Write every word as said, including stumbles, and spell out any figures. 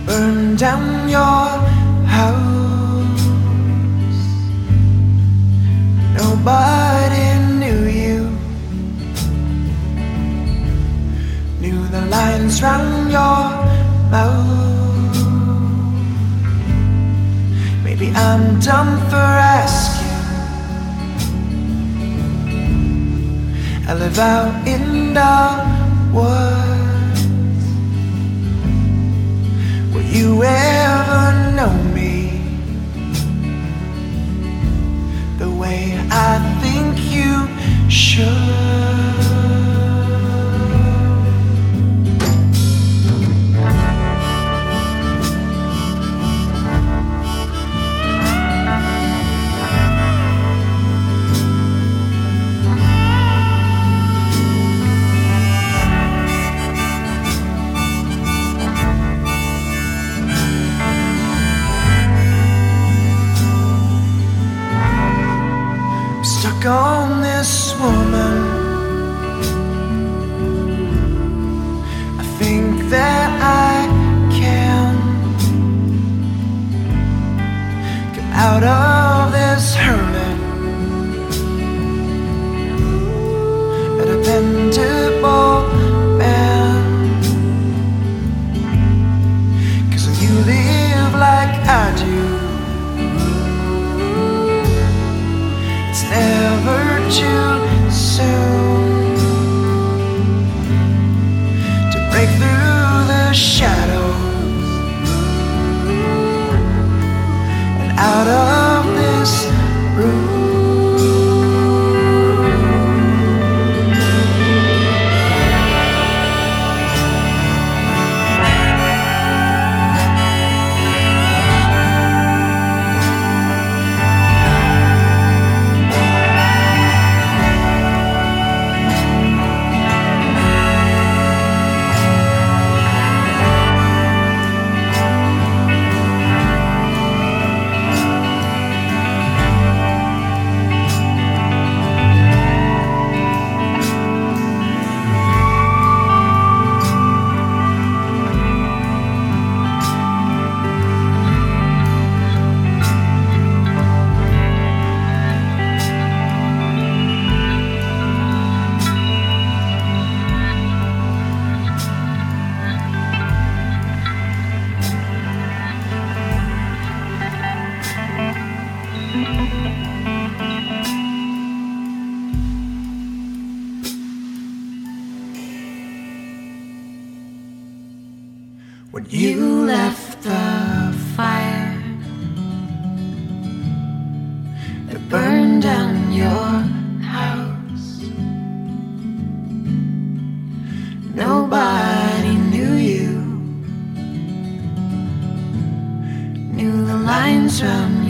burn down your house. Nobody knew you, knew the lines round your mouth. Maybe I'm dumb for asking. I live out in the woods. Will you ever know me the way I think you should? Stuck on this woman. I think that I can get out of this hurting. A dependable man. 'Cause when you live like I do, never too soon to break through the shadows and out of this room. When you left the fire that burned down your house, nobody knew you, knew the lines round